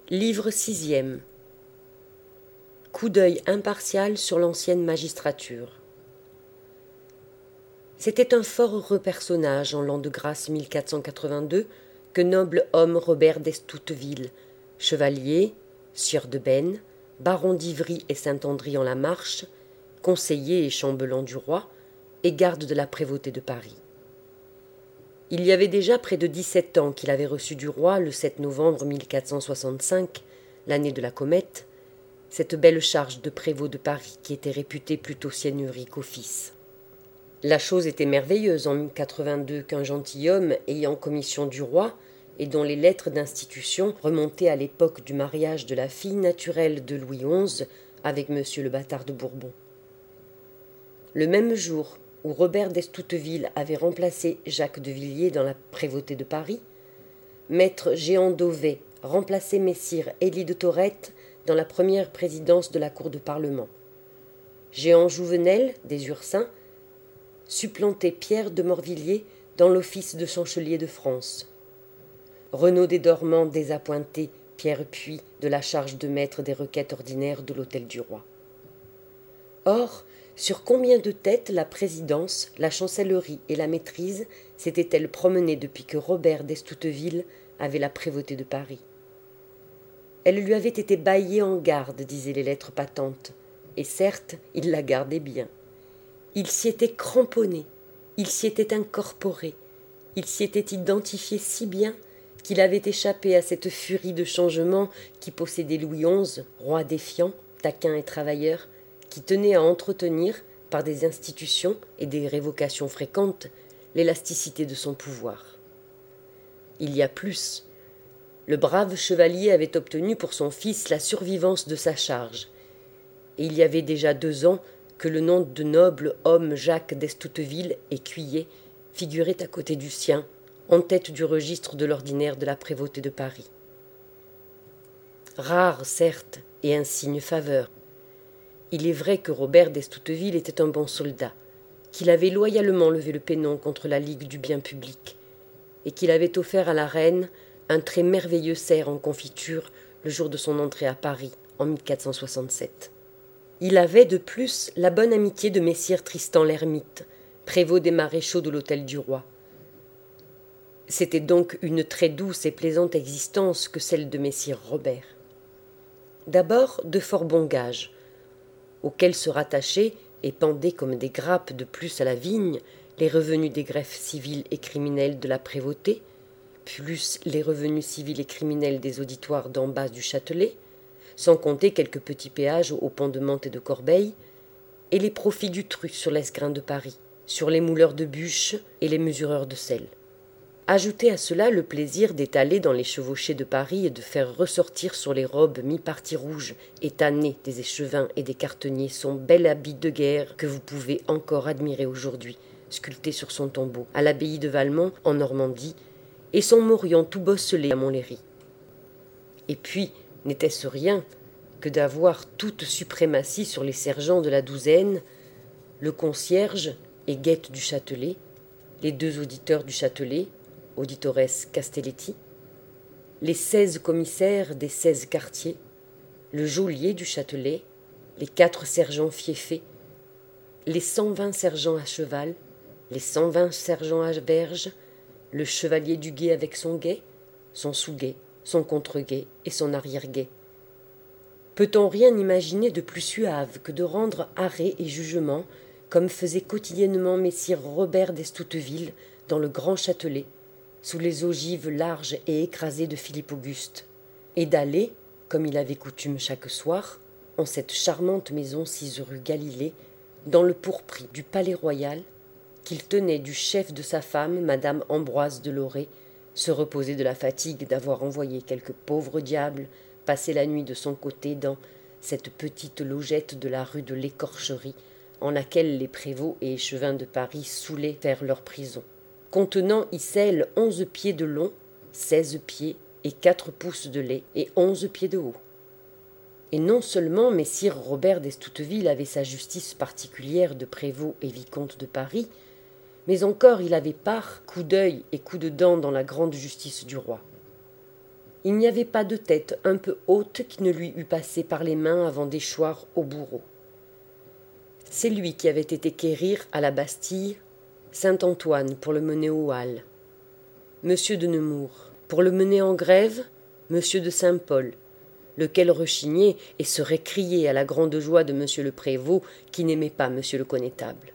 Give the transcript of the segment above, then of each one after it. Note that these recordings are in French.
Livre sixième. Coup d'œil impartial sur l'ancienne magistrature. C'était un fort heureux personnage en l'an de grâce 1482 que noble homme Robert d'Estouteville, chevalier, sieur de Benne, baron d'Ivry et Saint-Andry-en-la-Marche, conseiller et chambellan du roi, et garde de la prévôté de Paris. Il y avait déjà près de 17 ans qu'il avait reçu du roi, le 7 novembre 1465, l'année de la comète, cette belle charge de prévôt de Paris qui était réputée plutôt seigneurie qu'office. La chose était merveilleuse en 82 qu'un gentilhomme ayant commission du roi et dont les lettres d'institution remontaient à l'époque du mariage de la fille naturelle de Louis XI avec monsieur le bâtard de Bourbon. Le même jour où Robert d'Estouteville avait remplacé Jacques de Villiers dans la prévôté de Paris, maître Jehan d'Auvet remplaçait messire Élie de Thorette dans la première présidence de la Cour de Parlement. Jehan Jouvenel, des Ursins, supplantait Pierre de Morvilliers dans l'office de chancelier de France. Renaud des Dormans désappointait Pierre Puy de la charge de maître des requêtes ordinaires de l'hôtel du roi. Or, sur combien de têtes la présidence, la chancellerie et la maîtrise s'étaient-elles promenées depuis que Robert d'Estouteville avait la prévôté de Paris? Elle lui avait été baillée en garde, disaient les lettres patentes, et certes, il la gardait bien. Il s'y était cramponné, il s'y était incorporé, il s'y était identifié si bien qu'il avait échappé à cette furie de changement qui possédait Louis XI, roi défiant, taquin et travailleur, qui tenait à entretenir, par des institutions et des révocations fréquentes, l'élasticité de son pouvoir. Il y a plus. Le brave chevalier avait obtenu pour son fils la survivance de sa charge, et il y avait déjà 2 ans que le nom de noble homme Jacques d'Estouteville, écuyer, figurait à côté du sien, en tête du registre de l'ordinaire de la prévôté de Paris. Rare, certes, et un signe faveur. Il est vrai que Robert d'Estouteville était un bon soldat, qu'il avait loyalement levé le pennon contre la Ligue du bien public, et qu'il avait offert à la reine un très merveilleux cerf en confiture le jour de son entrée à Paris en 1467. Il avait de plus la bonne amitié de messire Tristan l'Hermite, prévôt des maréchaux de l'hôtel du roi. C'était donc une très douce et plaisante existence que celle de messire Robert. D'abord, de fort bons gages, auxquels se rattachaient et pendaient comme des grappes de plus à la vigne les revenus des greffes civiles et criminelles de la prévôté, plus les revenus civils et criminels des auditoires d'en bas du Châtelet, sans compter quelques petits péages aux ponts de Mantes et de Corbeil, et les profits du tru sur l'esgrin de Paris, sur les mouleurs de bûches et les mesureurs de sel. Ajoutez à cela le plaisir d'étaler dans les chevauchées de Paris et de faire ressortir sur les robes mi-parties rouges et tannées des échevins et des carteniers son bel habit de guerre que vous pouvez encore admirer aujourd'hui, sculpté sur son tombeau, à l'abbaye de Valmont, en Normandie, et son morion tout bosselé à Montlhéry. Et puis, n'était-ce rien que d'avoir toute suprématie sur les sergents de la douzaine, le concierge et guette du Châtelet, les 2 auditeurs du Châtelet, auditores Castelletti, les 16 commissaires des 16 quartiers, le geôlier du Châtelet, les 4 sergents fieffés, les 120 sergents à cheval, les 120 sergents à verge, le chevalier du guet avec son guet, son sous-guet, son contre-guet et son arrière-guet. Peut-on rien imaginer de plus suave que de rendre arrêt et jugement, comme faisait quotidiennement messire Robert d'Estouteville dans le grand Châtelet, sous les ogives larges et écrasées de Philippe Auguste, et d'aller, comme il avait coutume chaque soir, en cette charmante maison 6 rue Galilée, dans le pourpris du palais royal, qu'il tenait du chef de sa femme, madame Ambroise de Lorée, se reposer de la fatigue d'avoir envoyé quelques pauvres diables passer la nuit de son côté dans cette petite logette de la rue de l'Écorcherie, en laquelle les prévôts et échevins de Paris saoulaient faire leur prison, contenant icelle 11 pieds de long, 16 pieds et 4 pouces de lait et 11 pieds de haut. Et non seulement messire Robert d'Estouteville avait sa justice particulière de prévôt et vicomte de Paris, mais encore il avait part, coup d'œil et coup de dent dans la grande justice du roi. Il n'y avait pas de tête un peu haute qui ne lui eût passé par les mains avant d'échoir au bourreau. C'est lui qui avait été quérir à la Bastille Saint-Antoine pour le mener aux halles, Monsieur de Nemours pour le mener en grève, Monsieur de Saint-Pol, lequel rechignait et se récriait à la grande joie de Monsieur le Prévôt qui n'aimait pas Monsieur le Connétable.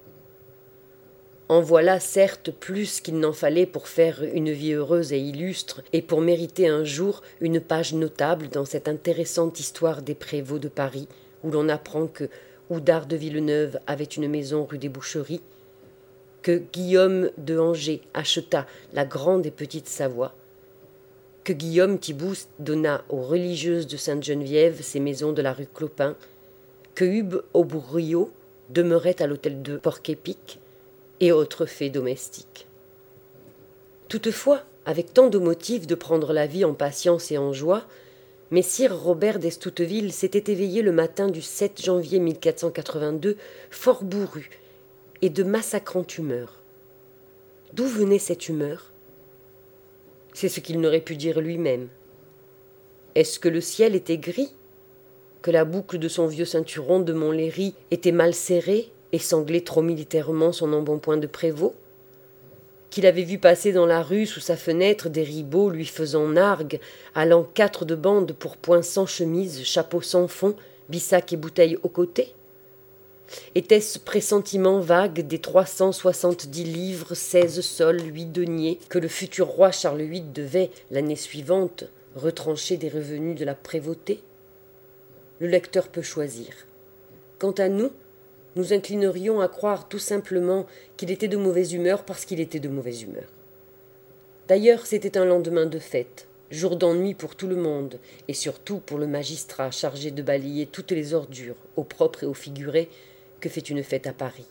En voilà certes plus qu'il n'en fallait pour faire une vie heureuse et illustre et pour mériter un jour une page notable dans cette intéressante histoire des prévôts de Paris où l'on apprend que Oudard de Villeneuve avait une maison rue des Boucheries, que Guillaume de Angers acheta la grande et petite Savoie, que Guillaume Thiboust donna aux religieuses de Sainte-Geneviève ses maisons de la rue Clopin, que Hube Aubourriaud demeurait à l'hôtel de Porc-Épic, et autres faits domestiques. Toutefois, avec tant de motifs de prendre la vie en patience et en joie, messire Robert d'Estouteville s'était éveillé le matin du 7 janvier 1482, fort bourru et de massacrante humeur. D'où venait cette humeur ? C'est ce qu'il n'aurait pu dire lui-même. Est-ce que le ciel était gris ? Que la boucle de son vieux ceinturon de Montlhéry était mal serrée et sanglait trop militairement son embonpoint de prévôt ? Qu'il avait vu passer dans la rue sous sa fenêtre des ribots lui faisant nargue, allant 4 de bande pour poing sans chemise, chapeau sans fond, bissac et bouteille aux côtés ? Était-ce pressentiment vague des 370 livres, 16 sols, 8 deniers, que le futur roi Charles VIII devait, l'année suivante, retrancher des revenus de la prévôté ? Le lecteur peut choisir. Quant à nous, nous inclinerions à croire tout simplement qu'il était de mauvaise humeur parce qu'il était de mauvaise humeur. D'ailleurs, c'était un lendemain de fête, jour d'ennui pour tout le monde, et surtout pour le magistrat chargé de balayer toutes les ordures, au propre et au figuré, que fait une fête à Paris.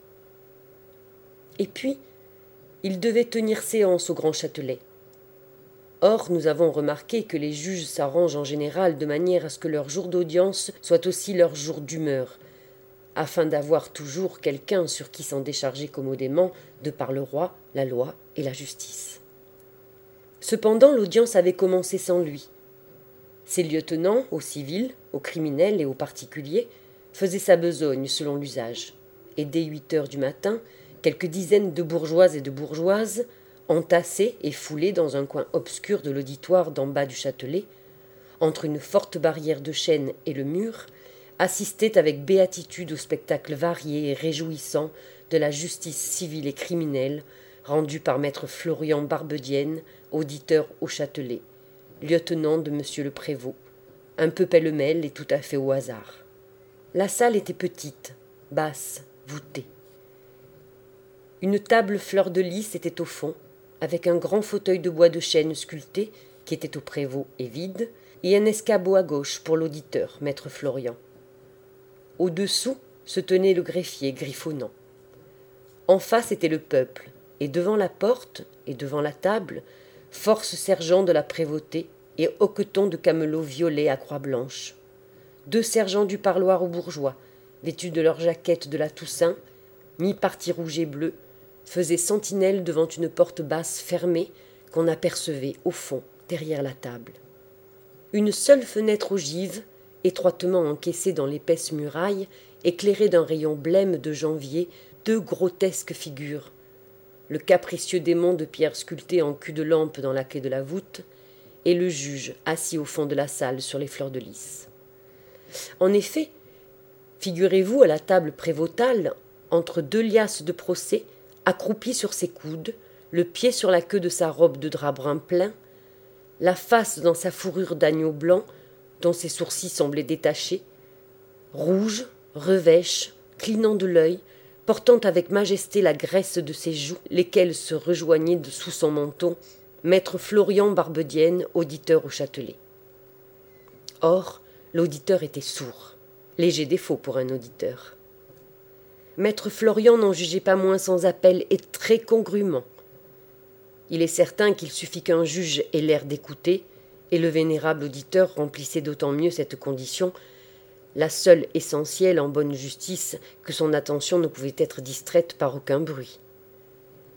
Et puis, il devait tenir séance au Grand Châtelet. Or, nous avons remarqué que les juges s'arrangent en général de manière à ce que leur jour d'audience soit aussi leur jour d'humeur, afin d'avoir toujours quelqu'un sur qui s'en décharger commodément de par le roi, la loi et la justice. Cependant, l'audience avait commencé sans lui. Ses lieutenants, aux civils, aux criminels et aux particuliers, faisaient sa besogne selon l'usage, et dès 8 heures du matin, quelques dizaines de bourgeoises et de bourgeoises, entassés et foulés dans un coin obscur de l'auditoire d'en bas du Châtelet, entre une forte barrière de chêne et le mur, assistaient avec béatitude au spectacle varié et réjouissant de la justice civile et criminelle rendue par maître Florian Barbedienne, auditeur au Châtelet, lieutenant de Monsieur le Prévôt, un peu pêle-mêle et tout à fait au hasard. La salle était petite, basse, voûtée. Une table fleur de lys était au fond, avec un grand fauteuil de bois de chêne sculpté, qui était au prévôt et vide, et un escabeau à gauche pour l'auditeur, maître Florian. Au-dessous se tenait le greffier griffonnant. En face était le peuple, et devant la porte et devant la table, force sergents de la prévôté et hoquetons de camelots violets à croix blanche. 2 sergents du parloir aux bourgeois, vêtus de leur jaquette de la Toussaint, mi-partis rouge et bleu, faisaient sentinelle devant une porte basse fermée qu'on apercevait au fond, derrière la table. Une seule fenêtre ogive, étroitement encaissée dans l'épaisse muraille, éclairait d'un rayon blême de janvier 2 grotesques figures, le capricieux démon de pierre sculpté en cul de lampe dans la clé de la voûte, et le juge assis au fond de la salle sur les fleurs de lys. En effet, figurez-vous à la table prévôtale, entre 2 liasses de procès, accroupi sur ses coudes, le pied sur la queue de sa robe de drap brun plein, la face dans sa fourrure d'agneau blanc, dont ses sourcils semblaient détachés, rouge, revêche, clignant de l'œil, portant avec majesté la graisse de ses joues, lesquelles se rejoignaient sous son menton, maître Florian Barbedienne, auditeur au Châtelet. Or, l'auditeur était sourd, léger défaut pour un auditeur. Maître Florian n'en jugeait pas moins sans appel et très congrument. Il est certain qu'il suffit qu'un juge ait l'air d'écouter, et le vénérable auditeur remplissait d'autant mieux cette condition, la seule essentielle en bonne justice, que son attention ne pouvait être distraite par aucun bruit.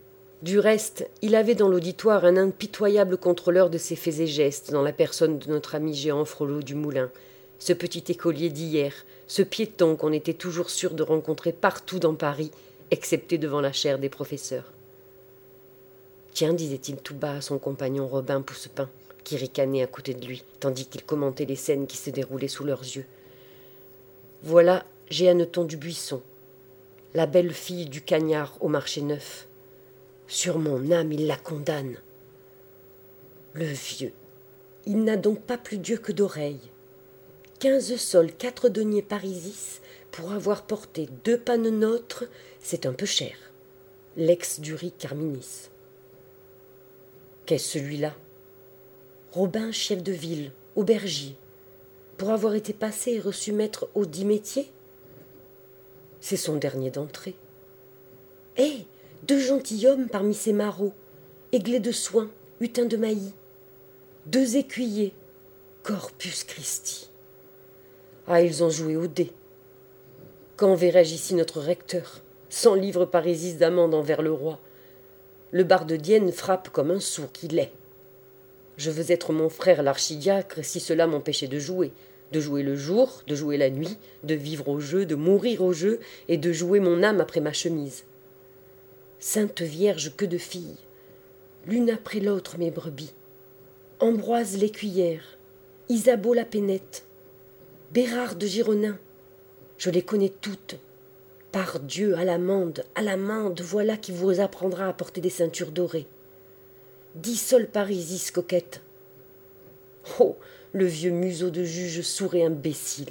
Du reste, il avait dans l'auditoire un impitoyable contrôleur de ses faits et gestes dans la personne de notre ami Géant Frollo du Moulin, ce petit écolier d'hier, ce piéton qu'on était toujours sûr de rencontrer partout dans Paris, excepté devant la chaire des professeurs. « Tiens, disait-il tout bas à son compagnon Robin Poussepin, qui ricanait à côté de lui, tandis qu'il commentait les scènes qui se déroulaient sous leurs yeux. Voilà Jeanneton du Buisson, la belle fille du cagnard au marché neuf. Sur mon âme, il la condamne. Le vieux, il n'a donc pas plus Dieu que d'oreilles. 15 sols, 4 deniers parisis, pour avoir porté 2 pannes nôtres, c'est un peu cher. L'ex du riz Carminis. Qu'est-ce celui-là? Robin, chef de ville, aubergier, pour avoir été passé et reçu maître aux 10 métiers? C'est son dernier d'entrée. Eh, 2 gentilshommes parmi ces marauds, aiglés de soins, hutin de mailly, 2 écuyers, Corpus Christi. Ah, ils ont joué au dé. Quand verrai-je ici notre recteur, 100 livres parisis d'amende envers le roi? Le bar de Dienne frappe comme un sourd qu'il est. Je veux être mon frère l'archidiacre si cela m'empêchait de jouer le jour, de jouer la nuit, de vivre au jeu, de mourir au jeu, et de jouer mon âme après ma chemise. Sainte Vierge, que de filles, l'une après l'autre mes brebis, Ambroise l'écuyère, Isabeau la pénette, Bérard de Gironin, je les connais toutes. Par Dieu, à l'amende, voilà qui vous apprendra à porter des ceintures dorées. 10 sols parisis, coquette. Oh, le vieux museau de juge sourd et imbécile.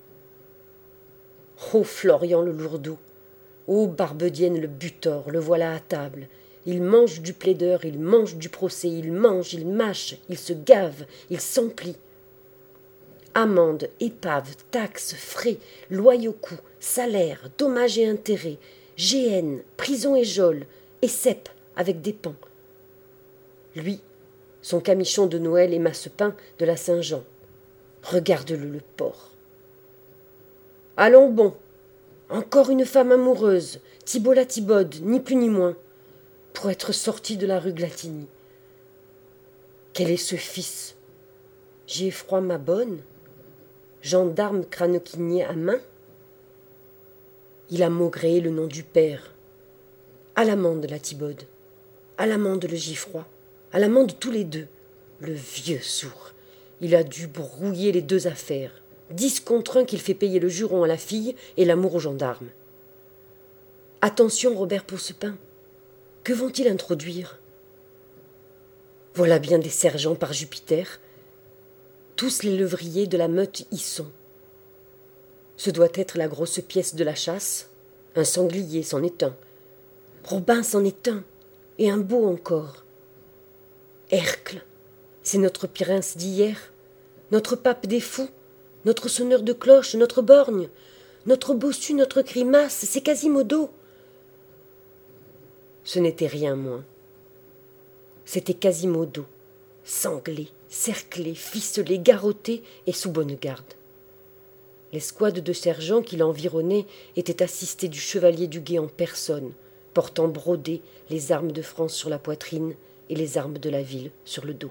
Oh, Florian le lourdeau. Oh, Barbedienne le butor, le voilà à table. Il mange du plaideur, il mange du procès, il mange, il mâche, il se gave, il s'emplit. Amendes, épaves, taxes, frais, loyaux coûts, salaires, dommages et intérêts, GN, prison et geôle, et cep avec des pans. Lui, son camichon de Noël et masse-pain de la Saint-Jean. Regarde-le, le porc. Allons bon, encore une femme amoureuse, Thibault la Thibaude, ni plus ni moins, pour être sorti de la rue Glatini. Quel est ce fils? J'ai effroi ma bonne? Gendarme crânequinier à main? Il a maugréé le nom du père. À l'amende la Thibaude, à l'amende le Giffroy, à l'amende tous les deux. Le vieux sourd, il a dû brouiller les 2 affaires. 10 contre 1 qu'il fait payer le juron à la fille et l'amour au gendarme. Attention, Robert Poussepin, que vont-ils introduire? Voilà bien des sergents par Jupiter. Tous les levriers de la meute y sont. Ce doit être la grosse pièce de la chasse. Un sanglier, c'en est un. Robin, c'en est un, et un beau encore. Hercle, c'est notre Pyrrhince d'hier, notre pape des fous, notre sonneur de cloche, notre borgne, notre bossu, notre grimace, c'est Quasimodo. Ce n'était rien moins. C'était Quasimodo, sanglé, cerclé, ficelé, garrotté et sous bonne garde. L'escouade de sergents qui l'environnaient était assistée du chevalier du Guet en personne, portant brodées les armes de France sur la poitrine et les armes de la ville sur le dos.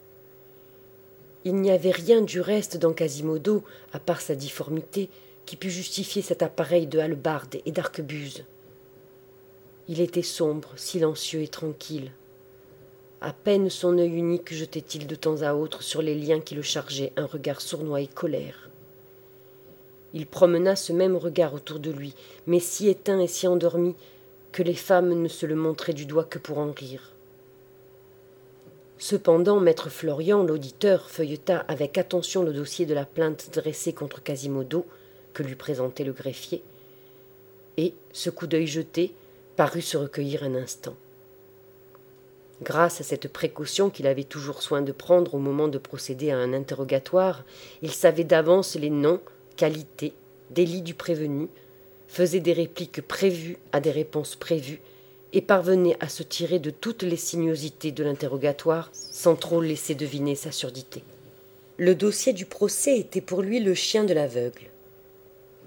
Il n'y avait rien du reste dans Quasimodo, à part sa difformité, qui pût justifier cet appareil de hallebarde et d'arquebuse. Il était sombre, silencieux et tranquille. À peine son œil unique jetait-il de temps à autre sur les liens qui le chargeaient un regard sournois et colère. Il promena ce même regard autour de lui, mais si éteint et si endormi que les femmes ne se le montraient du doigt que pour en rire. Cependant, maître Florian, l'auditeur, feuilleta avec attention le dossier de la plainte dressée contre Quasimodo, que lui présentait le greffier, et, ce coup d'œil jeté, parut se recueillir un instant. Grâce à cette précaution qu'il avait toujours soin de prendre au moment de procéder à un interrogatoire, il savait d'avance les noms, qualités, délits du prévenu, faisait des répliques prévues à des réponses prévues, et parvenait à se tirer de toutes les sinuosités de l'interrogatoire sans trop laisser deviner sa surdité. Le dossier du procès était pour lui le chien de l'aveugle.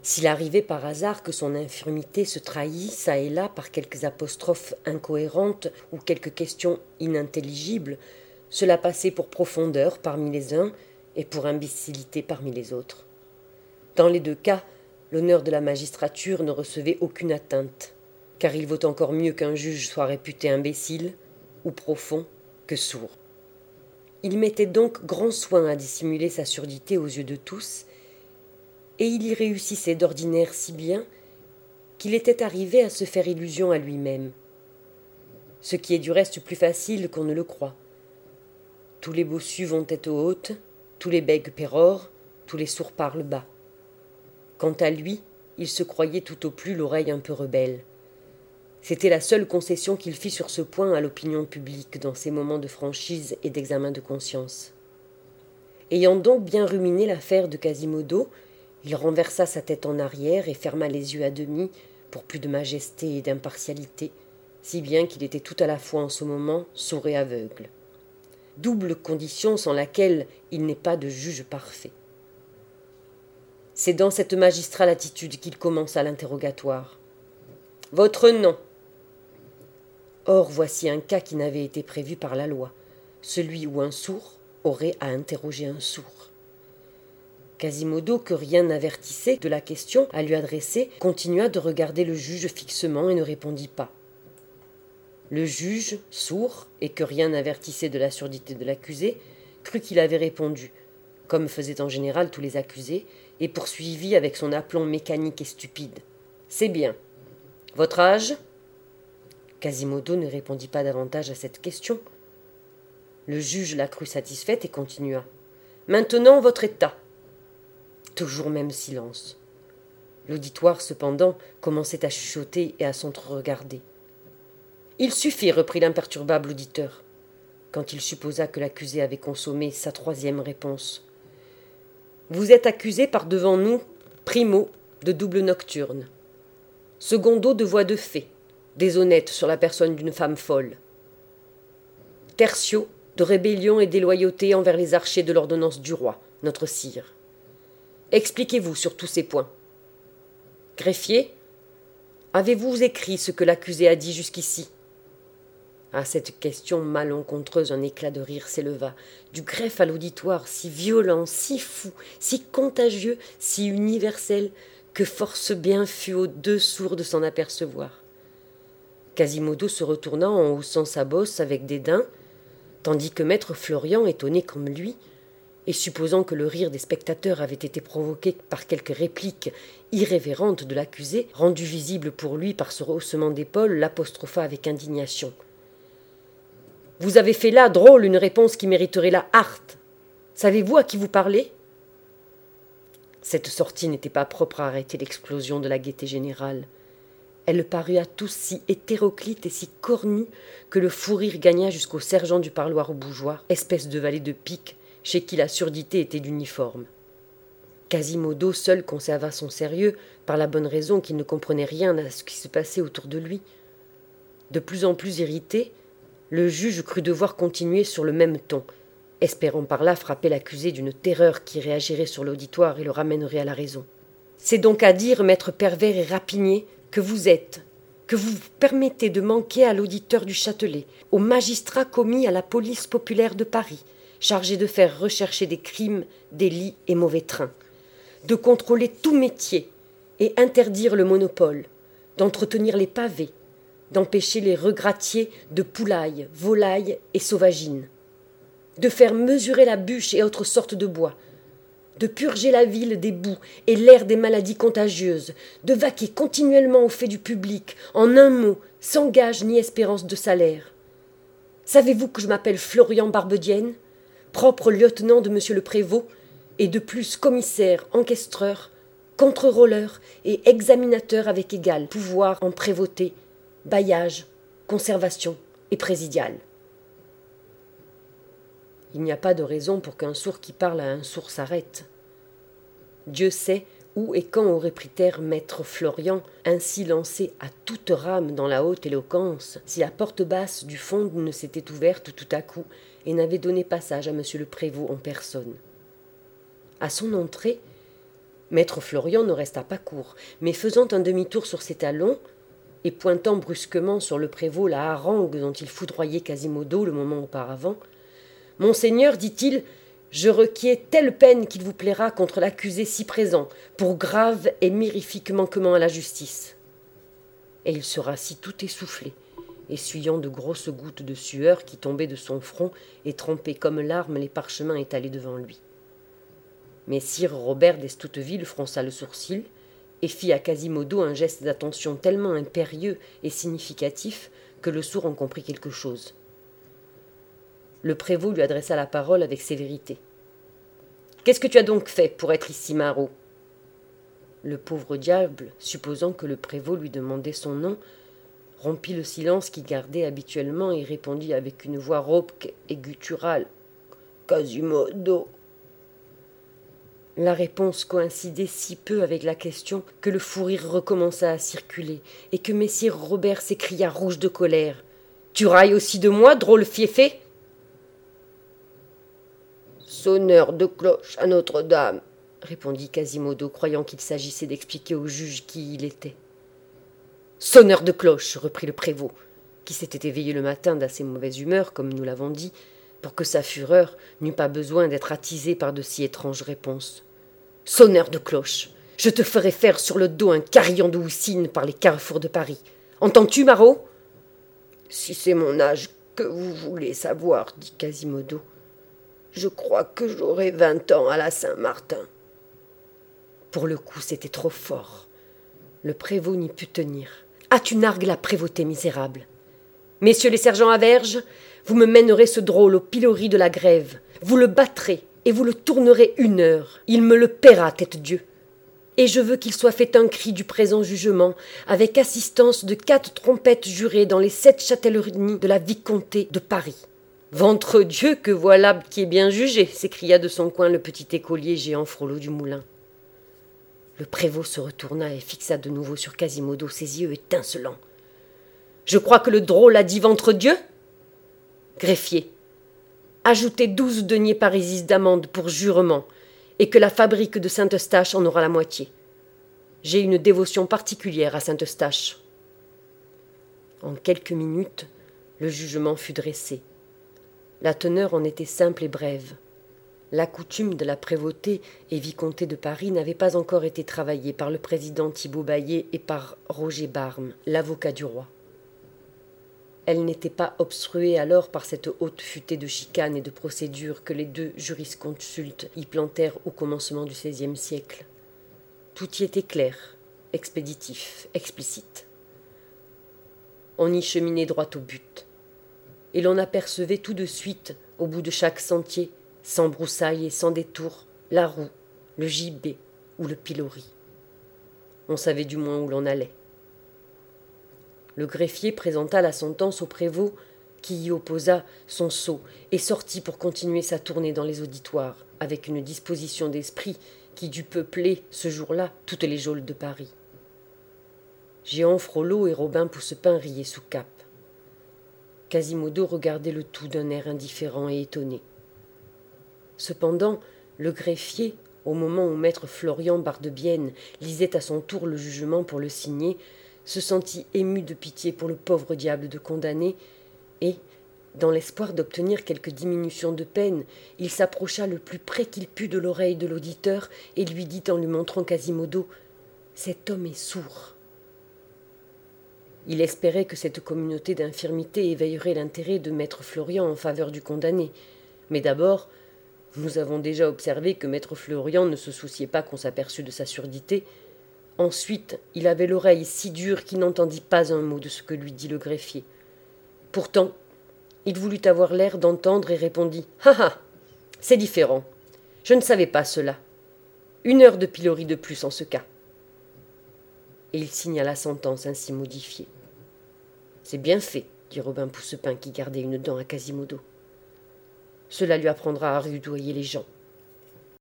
S'il arrivait par hasard que son infirmité se trahît çà et là par quelques apostrophes incohérentes ou quelques questions inintelligibles, cela passait pour profondeur parmi les uns et pour imbécilité parmi les autres. Dans les deux cas, l'honneur de la magistrature ne recevait aucune atteinte, car il vaut encore mieux qu'un juge soit réputé imbécile ou profond que sourd. Il mettait donc grand soin à dissimuler sa surdité aux yeux de tous, et il y réussissait d'ordinaire si bien qu'il était arrivé à se faire illusion à lui-même, ce qui est du reste plus facile qu'on ne le croit. Tous les bossus vont tête haute, tous les bègues pérorent, tous les sourds parlent bas. Quant à lui, il se croyait tout au plus l'oreille un peu rebelle. C'était la seule concession qu'il fit sur ce point à l'opinion publique dans ses moments de franchise et d'examen de conscience. Ayant donc bien ruminé l'affaire de Quasimodo, il renversa sa tête en arrière et ferma les yeux à demi pour plus de majesté et d'impartialité, si bien qu'il était tout à la fois en ce moment sourd et aveugle. Double condition sans laquelle il n'est pas de juge parfait. C'est dans cette magistrale attitude qu'il commença l'interrogatoire. « Votre nom ?» Or, voici un cas qui n'avait été prévu par la loi, celui où un sourd aurait à interroger un sourd. Quasimodo, que rien n'avertissait de la question à lui adresser, continua de regarder le juge fixement et ne répondit pas. Le juge, sourd, et que rien n'avertissait de la surdité de l'accusé, crut qu'il avait répondu, comme faisaient en général tous les accusés, et poursuivit avec son aplomb mécanique et stupide. « C'est bien. Votre âge ?» Quasimodo ne répondit pas davantage à cette question. Le juge la crut satisfaite et continua. « Maintenant, votre état. » Toujours même silence. L'auditoire, cependant, commençait à chuchoter et à s'entre-regarder. « Il suffit, reprit l'imperturbable auditeur, quand il supposa que l'accusé avait consommé sa troisième réponse. Vous êtes accusé par devant nous, primo, de double nocturne, secondo de voie de fait, déshonnête sur la personne d'une femme folle, tertio, de rébellion et déloyauté envers les archers de l'ordonnance du roi, notre sire. Expliquez-vous sur tous ces points. Greffier, avez-vous écrit ce que l'accusé a dit jusqu'ici ? À cette question malencontreuse, un éclat de rire s'éleva, du greffe à l'auditoire, si violent, si fou, si contagieux, si universel, que force bien fut aux deux sourds de s'en apercevoir. Quasimodo se retourna en haussant sa bosse avec dédain, tandis que maître Florian, étonné comme lui, et supposant que le rire des spectateurs avait été provoqué par quelque réplique irrévérente de l'accusé, rendue visible pour lui par ce haussement d'épaule, l'apostropha avec indignation. « Vous avez fait là, drôle, une réponse qui mériterait la harte. Savez-vous à qui vous parlez ?» Cette sortie n'était pas propre à arrêter l'explosion de la gaieté générale. Elle parut à tous si hétéroclite et si cornue que le fou rire gagna jusqu'au sergent du parloir bougeois, espèce de valet de pique, chez qui la surdité était d'uniforme. Quasimodo seul conserva son sérieux, par la bonne raison qu'il ne comprenait rien à ce qui se passait autour de lui. De plus en plus irrité, le juge crut devoir continuer sur le même ton, espérant par là frapper l'accusé d'une terreur qui réagirait sur l'auditoire et le ramènerait à la raison. « C'est donc à dire, maître pervers et rapinier, que vous êtes, que vous vous permettez de manquer à l'auditeur du Châtelet, au magistrat commis à la police populaire de Paris, chargé de faire rechercher des crimes, délits et mauvais trains, de contrôler tout métier et interdire le monopole, d'entretenir les pavés, d'empêcher les regrattiers de poulailles, volailles et sauvagines, de faire mesurer la bûche et autres sortes de bois, de purger la ville des boues et l'air des maladies contagieuses, de vaquer continuellement aux faits du public, en un mot, sans gage ni espérance de salaire. Savez-vous que je m'appelle Florian Barbedienne, propre lieutenant de monsieur le prévôt, et de plus commissaire, encastreur, contre-rôleur et examinateur avec égal pouvoir en prévôté, bailliage, conservation et présidial. Il n'y a pas de raison pour qu'un sourd qui parle à un sourd s'arrête. Dieu sait où et quand aurait pris terre maître Florian, ainsi lancé à toute rame dans la haute éloquence, si la porte basse du fond ne s'était ouverte tout à coup et n'avait donné passage à monsieur le prévôt en personne. À son entrée, Maître Florian ne resta pas court, mais faisant un demi-tour sur ses talons, et pointant brusquement sur le prévôt la harangue dont il foudroyait Quasimodo le moment auparavant, « Monseigneur, dit-il, je requiers telle peine qu'il vous plaira contre l'accusé si présent, pour grave et mirifique manquement à la justice. » Et il se rassit tout essoufflé, essuyant de grosses gouttes de sueur qui tombaient de son front et trempaient comme larmes les parchemins étalés devant lui. Mais sire Robert d'Estouteville fronça le sourcil et fit à Quasimodo un geste d'attention tellement impérieux et significatif que le sourd en comprit quelque chose. Le prévôt lui adressa la parole avec sévérité. « Qu'est-ce que tu as donc fait pour être ici, Marot ?» Le pauvre diable, supposant que le prévôt lui demandait son nom, rompit le silence qu'il gardait habituellement et répondit avec une voix rauque et gutturale. « Quasimodo !» La réponse coïncidait si peu avec la question que le fou rire recommença à circuler et que messire Robert s'écria rouge de colère. « Tu railles aussi de moi, drôle fieffé !»« Sonneur de cloche à Notre-Dame !» répondit Quasimodo, croyant qu'il s'agissait d'expliquer au juge qui il était. « Sonneur de cloche !» reprit le prévôt, qui s'était éveillé le matin d'assez mauvaise humeur, comme nous l'avons dit, pour que sa fureur n'eût pas besoin d'être attisée par de si étranges réponses. « Sonneur de cloche, je te ferai faire sur le dos un carillon de houssine par les carrefours de Paris. Entends-tu, Marot ?»« Si c'est mon âge que vous voulez savoir, dit Quasimodo, je crois que j'aurai 20 ans à la Saint-Martin. » Pour le coup, c'était trop fort. Le prévôt n'y put tenir. « Ah, tu nargues la prévôté misérable. Messieurs les sergents à verge, vous me mènerez ce drôle au pilori de la grève. Vous le battrez et vous le tournerez 1 heure. Il me le paiera, tête-Dieu. Et je veux qu'il soit fait un cri du présent jugement, avec assistance de 4 trompettes jurées dans les 7 châtellenies de la vicomté de Paris. » « Ventre Dieu, que voilà qui est bien jugé !» s'écria de son coin le petit écolier géant Frollo du Moulin. Le prévôt se retourna et fixa de nouveau sur Quasimodo ses yeux étincelants. « Je crois que le drôle a dit ventre Dieu ?» Greffier, ajoutez 12 deniers parisis d'amende pour jurement, et que la fabrique de Saint-Eustache en aura la moitié. J'ai une dévotion particulière à Saint-Eustache. En quelques minutes, le jugement fut dressé. La teneur en était simple et brève. La coutume de la prévôté et vicomté de Paris n'avait pas encore été travaillée par le président Thibaut Baillet et par Roger Barme, l'avocat du roi. Elle n'était pas obstruée alors par cette haute futée de chicanes et de procédures que les 2 jurisconsultes y plantèrent au commencement du XVIe siècle. Tout y était clair, expéditif, explicite. On y cheminait droit au but. Et l'on apercevait tout de suite, au bout de chaque sentier, sans broussailles et sans détour, la roue, le gibet ou le pilori. On savait du moins où l'on allait. Le greffier présenta la sentence au prévôt, qui y opposa son sceau et sortit pour continuer sa tournée dans les auditoires, avec une disposition d'esprit qui dut peupler, ce jour-là, toutes les geôles de Paris. Géant Frollo et Robin Poussepin riaient sous cape. Quasimodo regardait le tout d'un air indifférent et étonné. Cependant, le greffier, au moment où maître Florian Bardebienne lisait à son tour le jugement pour le signer, se sentit ému de pitié pour le pauvre diable de condamné, et, dans l'espoir d'obtenir quelque diminution de peine, il s'approcha le plus près qu'il put de l'oreille de l'auditeur et lui dit en lui montrant Quasimodo « Cet homme est sourd. » Il espérait que cette communauté d'infirmité éveillerait l'intérêt de maître Florian en faveur du condamné. Mais d'abord, nous avons déjà observé que maître Florian ne se souciait pas qu'on s'aperçût de sa surdité. Ensuite, il avait l'oreille si dure qu'il n'entendit pas un mot de ce que lui dit le greffier. Pourtant, il voulut avoir l'air d'entendre et répondit « Ah ah, c'est différent. Je ne savais pas cela. 1 heure de pilori de plus en ce cas. » Et il signa la sentence ainsi modifiée. « C'est bien fait, » dit Robin Poussepin qui gardait une dent à Quasimodo. « Cela lui apprendra à rudoyer les gens. »